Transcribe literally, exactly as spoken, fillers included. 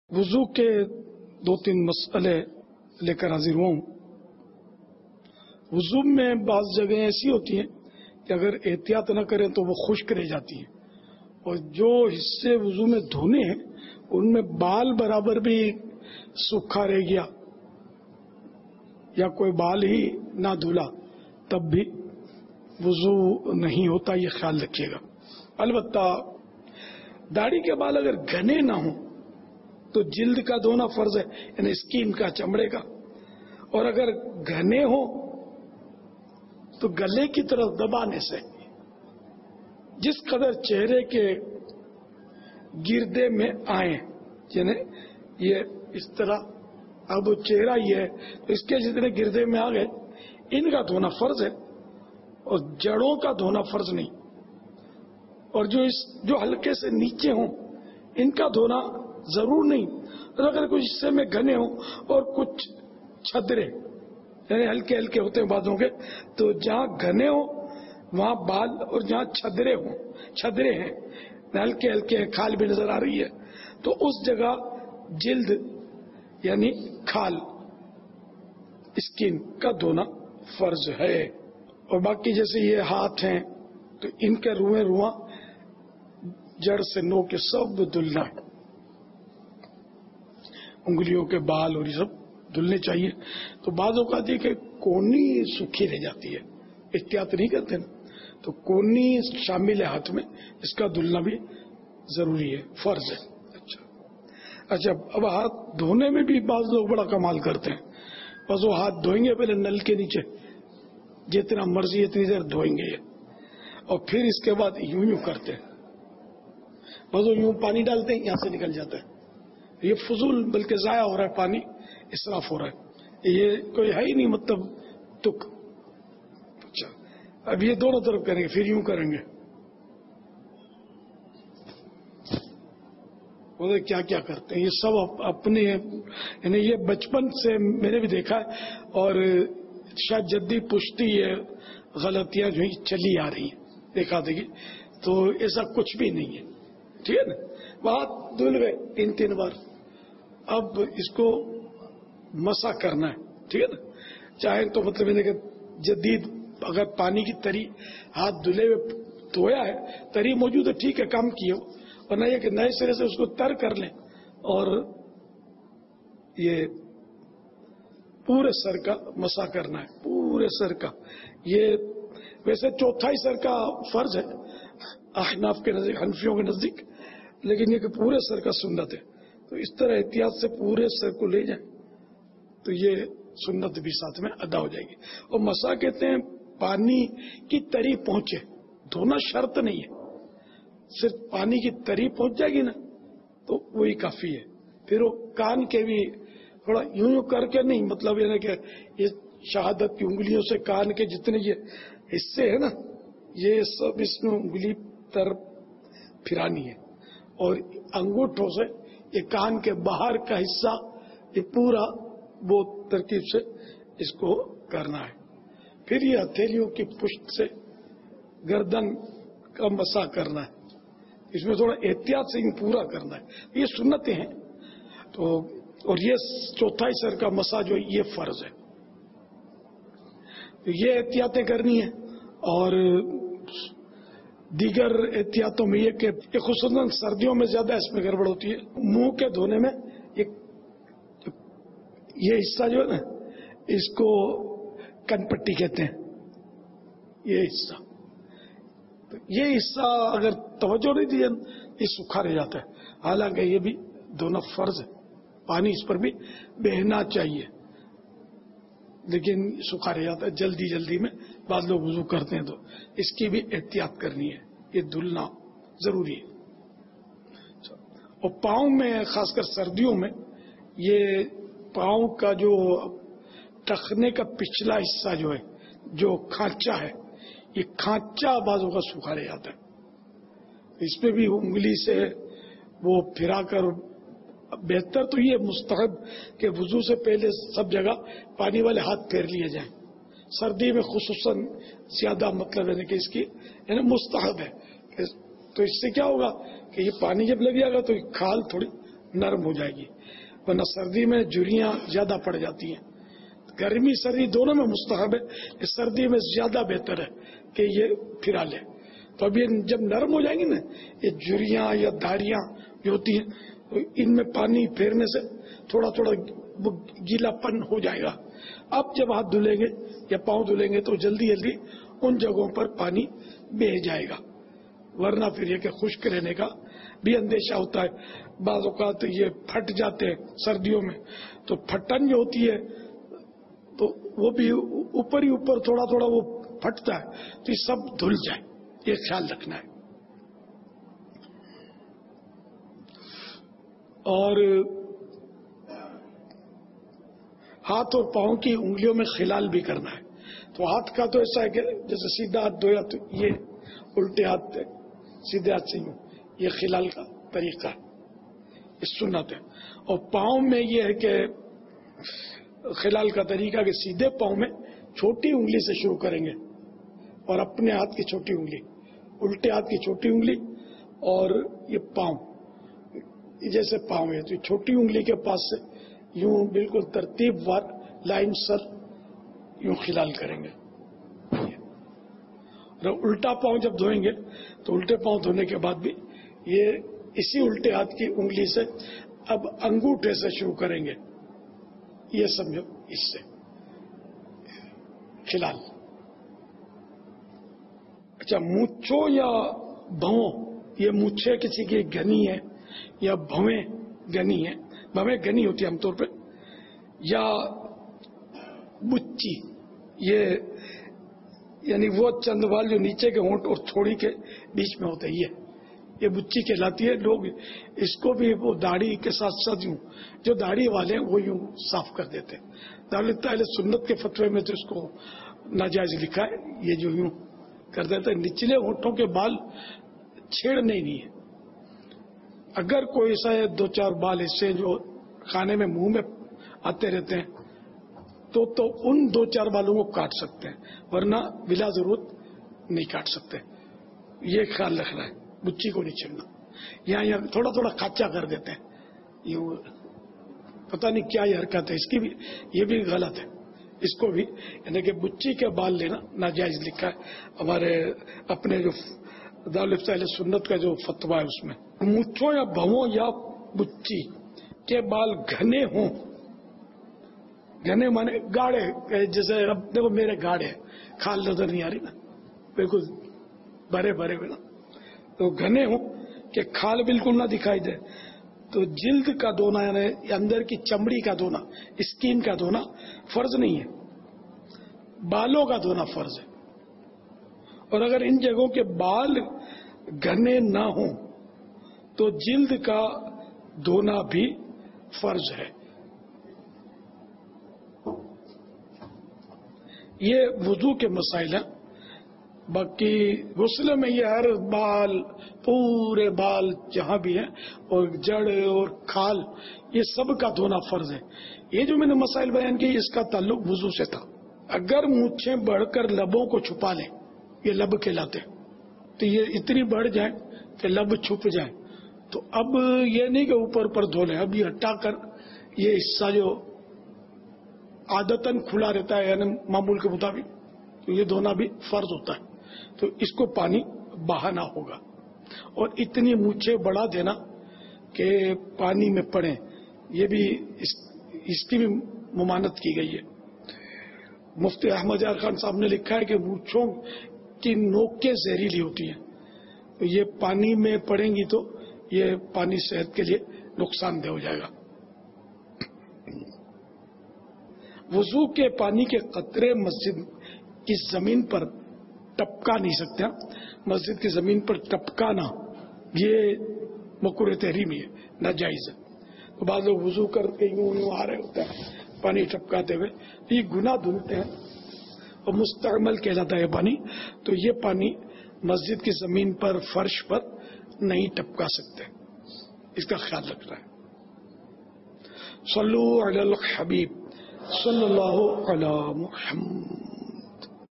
وضو کے دو تین مسئلے لے کر حاضر ہوں۔ وضو میں بعض جگہیں ایسی ہوتی ہیں کہ اگر احتیاط نہ کریں تو وہ خشک رہ جاتی ہیں، اور جو حصے وضو میں دھونے ہیں ان میں بال برابر بھی سوکھا رہ گیا یا کوئی بال ہی نہ دھلا تب بھی وضو نہیں ہوتا، یہ خیال رکھیے گا۔ البتہ داڑھی کے بال اگر گھنے نہ ہوں تو جلد کا دھونا فرض ہے، یعنی اسکین کا، چمڑے کا، اور اگر گھنے ہوں تو گلے کی طرف دبانے سے جس قدر چہرے کے گردے میں آئیں، یعنی یہ اس طرح اب چہرہ یہ ہے تو اس کے جتنے گردے میں آ گئے ان کا دھونا فرض ہے، اور جڑوں کا دھونا فرض نہیں، اور جو اس جو ہلکے سے نیچے ہوں ان کا دھونا ضرور نہیں، اور اگر کچھ حصے میں گھنے ہوں اور کچھ چھدرے یعنی ہلکے ہلکے ہوتے ہیں بازوں کے، تو جہاں گھنے ہوں وہاں بال، اور جہاں چھدرے ہوں چھدرے ہیں ہلکے ہلکے ہیں، کھال بھی نظر آ رہی ہے، تو اس جگہ جلد یعنی کھال اسکن کا دھونا فرض ہے۔ اور باقی جیسے یہ ہاتھ ہیں تو ان کے روئیں رواں جڑ سے نو کے سب دھلنا ہے، انگلیوں کے بال اور یہ سب دھلنے چاہیے۔ تو بعض اوقات یہ کہ کونی سوکھی رہ جاتی ہے، احتیاط نہیں کرتے نا، تو کونی شامل ہے ہاتھ میں، اس کا دھلنا بھی ضروری ہے، فرض ہے۔ اچھا اچھا اب ہاتھ دھونے میں بھی بعض لوگ بڑا کمال کرتے ہیں، بس وہ ہاتھ دھوئیں گے پہلے نل کے نیچے جتنا مرضی اتنی دیر دھوئیں گے یہ، اور پھر اس کے بعد یوں یوں کرتے ہیں، بس وہ یوں پانی ڈالتے ہیں یہاں سے نکل جاتا ہے، یہ فضول بلکہ ضائع ہو رہا ہے، پانی اسراف ہو رہا ہے، یہ کوئی ہے ہی نہیں مطلب تک۔ اچھا اب یہ دونوں طرف کریں گے، پھر یوں کریں گے، وہ کیا کیا کرتے ہیں یہ سب اپنے، یعنی یہ بچپن سے میں نے بھی دیکھا ہے، اور شاید جدی پشتی یہ غلطیاں جو چلی آ رہی ہیں دیکھا دیکھی، تو ایسا کچھ بھی نہیں ہے، ٹھیک ہے نا۔ بات دھل گئے تین تین بار، اب اس کو مسا کرنا ہے، ٹھیک ہے نا۔ چاہے تو مطلب یہ کہ جدید اگر پانی کی تری ہاتھ دھلے ہوئے دھویا ہے، تری موجود ہے، ٹھیک ہے کام کیے ہو، اور نہ یہ کہ نئے سرے سے اس کو تر کر لیں، اور یہ پورے سر کا مسا کرنا ہے، پورے سر کا۔ یہ ویسے چوتھائی سر کا فرض ہے احناف کے نزدیک، حنفیوں کے نزدیک، لیکن یہ کہ پورے سر کا سنت ہے، تو اس طرح احتیاط سے پورے سر کو لے جائیں تو یہ سنت بھی ساتھ میں ادا ہو جائے گی۔ اور مسا کہتے ہیں پانی کی تری پہنچے، دھونا شرط نہیں ہے، صرف پانی کی تری پہنچ جائے گی نا تو وہی کافی ہے۔ پھر وہ کان کے بھی تھوڑا یوں یوں کر کے نہیں، مطلب یہ کہ یہ شہادت کی انگلیوں سے کان کے جتنے یہ حصے ہیں نا یہ سب اس میں انگلی تر پھرانی ہے، اور انگوٹھوں سے یہ کان کے باہر کا حصہ یہ پورا وہ ترتیب سے اس کو کرنا ہے۔ پھر یہ ہتھیلیوں کی پشت سے گردن کا مسا کرنا ہے، اس میں تھوڑا احتیاط سے ہی پورا کرنا ہے، یہ سنتیں ہیں۔ تو اور یہ چوتھائی سر کا مسا جو یہ فرض ہے، تو یہ احتیاطیں کرنی ہے۔ اور دیگر احتیاطوں میں یہ کہ خصوصاً سردیوں میں زیادہ اس میں گڑبڑ ہوتی ہے، منہ کے دھونے میں یہ حصہ جو ہے نا اس کو کن پٹی کہتے ہیں، یہ حصہ یہ حصہ اگر توجہ نہیں دی یہ سوکھا رہ جاتا ہے، حالانکہ یہ بھی دھونا فرض ہے، پانی اس پر بھی بہنا چاہیے، لیکن سوکھا رہ جاتا ہے جلدی جلدی میں، بعض لوگ وضو کرتے ہیں تو اس کی بھی احتیاط کرنی ہے، یہ دھلنا ضروری ہے۔ اور پاؤں میں خاص کر سردیوں میں یہ پاؤں کا جو ٹخنے کا پچھلا حصہ جو ہے، جو کھانچا ہے، یہ کھانچا بازوں کا سوکھا رہ جاتا ہے، اس پہ بھی انگلی سے وہ پھرا کر، بہتر تو یہ مستحب کہ وضو سے پہلے سب جگہ پانی والے ہاتھ پھیر لیے جائیں، سردی میں خصوصاً زیادہ مطلب ہے کہ اس کی یعنی مستحب ہے، تو اس سے کیا ہوگا کہ یہ پانی جب لگ جائے گا تو کھال تھوڑی نرم ہو جائے گی، ورنہ سردی میں جھریاں زیادہ پڑ جاتی ہیں. گرمی سردی دونوں میں مستحب ہے، سردی میں زیادہ بہتر ہے کہ یہ پھرا لے. تو اب یہ جب نرم ہو جائیں گی نا، یہ جھریاں یا دھاریاں جو ہوتی ہیں، تو ان میں پانی پھیرنے سے تھوڑا تھوڑا گیلا پن ہو جائے گا. اب جب ہاتھ دھلیں گے یا پاؤں دھلیں گے تو جلدی جلدی ان جگہوں پر پانی بہہ جائے گا، ورنہ پھر یہ کہ خشک رہنے کا بھی اندیشہ ہوتا ہے. بعض اوقات یہ پھٹ جاتے ہیں سردیوں میں، تو پھٹن جو ہوتی ہے تو وہ بھی اوپر ہی اوپر تھوڑا تھوڑا وہ پھٹتا ہے، تو یہ سب دھل جائے، یہ خیال رکھنا ہے. اور ہاتھ اور پاؤں کی انگلیوں میں خلال بھی کرنا ہے. تو ہاتھ کا تو ایسا ہے کہ جیسے سیدھا ہاتھ دھویا تو یہ الٹے ہاتھ سیدھے ہاتھ سے یوں، یہ خلال کا طریقہ ہے، یہ سنت ہے. اور پاؤں میں یہ ہے کہ خلال کا طریقہ کہ سیدھے پاؤں میں چھوٹی انگلی سے شروع کریں گے اور اپنے ہاتھ کی چھوٹی انگلی، الٹے ہاتھ کی چھوٹی انگلی، اور یہ پاؤں جیسے پاؤں ہے تو چھوٹی انگلی کے پاس سے یوں بالکل ترتیب وار لائن سر یوں خلال کریں گے. اور الٹا پاؤں جب دھوئیں گے تو الٹے پاؤں دھونے کے بعد بھی یہ اسی الٹے ہاتھ کی انگلی سے اب انگوٹھے سے شروع کریں گے، یہ سمجھو اس سے خلال. اچھا، مونچھوں یا بھووں، یہ مونچھیں کسی کی گھنی ہے یا بھویں گھنی ہے، بھویں گھنی ہوتی ہے عام طور پہ، یا بچی، یہ یعنی وہ چند بال جو نیچے کے ہونٹ اور تھوڑی کے بیچ میں ہوتے ہیں، یہ یہ بچی کہلاتی ہے. لوگ اس کو بھی وہ داڑھی کے ساتھ ساتھ یوں جو داڑھی والے ہیں وہ یوں صاف کر دیتے ہیں. دارالفتا سنت کے فتوے میں تو اس کو ناجائز لکھا ہے، یہ جو یوں کر دیتے ہیں. نچلے ہونٹوں کے بال چھیڑنے ہی نہیں ہے. اگر کوئی ایسا ہے دو چار بال ایسے جو کھانے میں منہ میں آتے رہتے ہیں تو تو ان دو چار بالوں کو کاٹ سکتے ہیں، ورنہ بلا ضرورت نہیں کاٹ سکتے. یہ خیال رکھنا ہے، بچی کو نہیں چھیڑنا. یہاں یہاں تھوڑا تھوڑا کھاچا کر دیتے ہیں، یوں پتہ نہیں کیا یہ حرکت ہے اس کی بھی، یہ بھی غلط ہے. اس کو بھی یعنی کہ بچی کے بال لینا ناجائز لکھا ہے ہمارے اپنے جو دارالفتا اہل سنت کا جو فتویٰ ہے اس میں. مونچھوں یا بھووں یا بچی کے بال گھنے ہوں، گھنے مانے گاڑے، جیسے اب دیکھو میرے گاڑے کھال نظر نہیں آ رہی نا، بالکل بھرے بھرے ہوئے نا، تو گھنے ہوں کہ کھال بالکل نہ دکھائی دے. تو جلد کا دھونا یعنی اندر کی چمڑی کا دھونا، اسکین کا دھونا فرض نہیں ہے، بالوں کا دھونا فرض ہے. اور اگر ان جگہوں کے بال گھنے نہ ہوں تو جلد کا دھونا بھی فرض ہے. یہ وضو کے مسائل ہیں. باقی غسل میں یہ ہر بال، پورے بال جہاں بھی ہیں اور جڑ اور کھال، یہ سب کا دھونا فرض ہے. یہ جو میں نے مسائل بیان کی اس کا تعلق وضو سے تھا. اگر مونچھیں بڑھ کر لبوں کو چھپا لیں، یہ لب کہلاتے ہیں، تو یہ اتنی بڑھ جائیں کہ لب چھپ جائیں، تو اب یہ نہیں کہ اوپر پر دھو لیں، اب یہ ہٹا کر یہ حصہ جو عادتاً کھلا رہتا ہے یعنی معمول کے مطابق، تو یہ دھونا بھی فرض ہوتا ہے. تو اس کو پانی بہانا ہوگا اور اتنی مونچھیں بڑھا دینا کہ پانی میں پڑیں، یہ بھی اس, اس کی بھی ممانت کی گئی ہے. مفتی احمد یار خان صاحب نے لکھا ہے کہ مونچھوں کی نوکیں زہریلی ہوتی ہیں، تو یہ پانی میں پڑیں گی تو یہ پانی صحت کے لیے نقصان دہ ہو جائے گا. وضو کے پانی کے قطرے مسجد کی زمین پر ٹپکا نہیں سکتے. مسجد کی زمین پر ٹپکانا یہ مکروہ تحریمی ہے، ناجائز ہے. تو بعض لوگ وضو کر کے یوں یوں آ رہے ہوتے ہیں پانی ٹپکاتے ہوئے، یہ گناہ دھلتے ہیں اور مستعمل کہلاتا ہے پانی. تو یہ پانی مسجد کی زمین پر، فرش پر نہیں ٹپکا سکتے، اس کا خیال رکھنا ہے. صلو علی الحبیب صلی اللہ علی محمد.